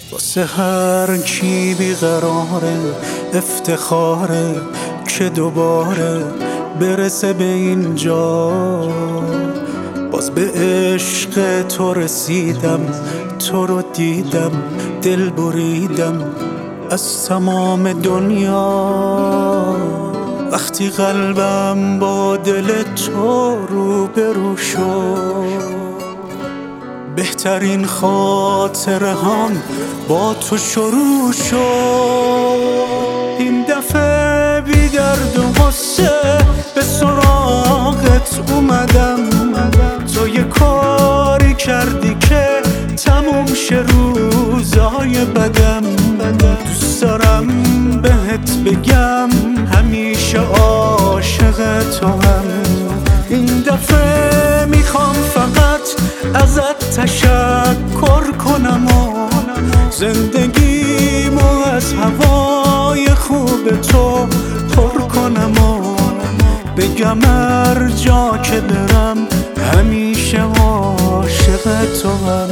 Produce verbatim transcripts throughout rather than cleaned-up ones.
واسه هر کی بیقراره افتخاره که دوباره برسه به اینجا. باز به عشق تو رسیدم، تو رو دیدم، دل بریدم از تمام دنیا. وقتی قلبم با دل تو روبرو شد، بهترین خاطره هم با تو شروع شد. این دفعه بی درد و غصه به سراغت اومدم. تو یه کاری کردی که تموم شه روزای بدم. دوست دارم بهت بگم همیشه عاشق تو هم. این دفعه میخوام فقط ازت تشکر کنم و زندگیمو از هوای خوب تو پر کنم و بگم هر جا که برم همیشه عاشق تو هم.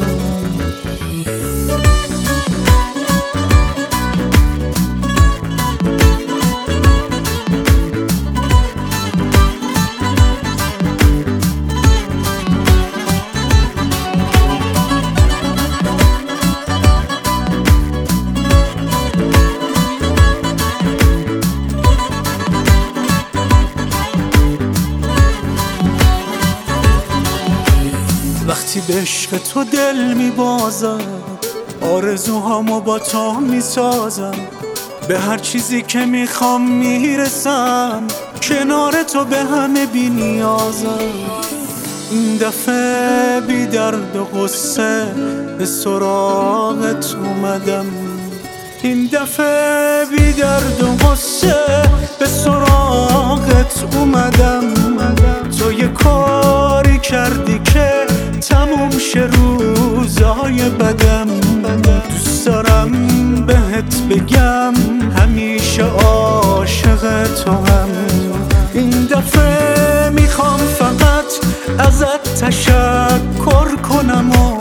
وقتی به عشق تو دل میبازم، آرزوهامو با تو میسازم، به هر چیزی که میخوام میرسم، کنار تو به همه بی نیازم. این دفعه بی درد و غصه به سراغت اومدم. این دفعه بی درد و غصه به سراغت اومدم. تو یه کاری کردی که تموم شه روزای بدم. دوست دارم بهت بگم همیشه عاشق تو هم. این دفعه میخوام فقط ازت تشکر کنم و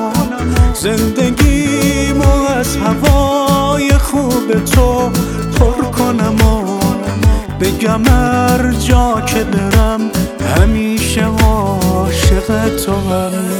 زندگیمو از هوای خوب تو پر کنم و بگم هر جا که برم همیشه عاشق تو هم.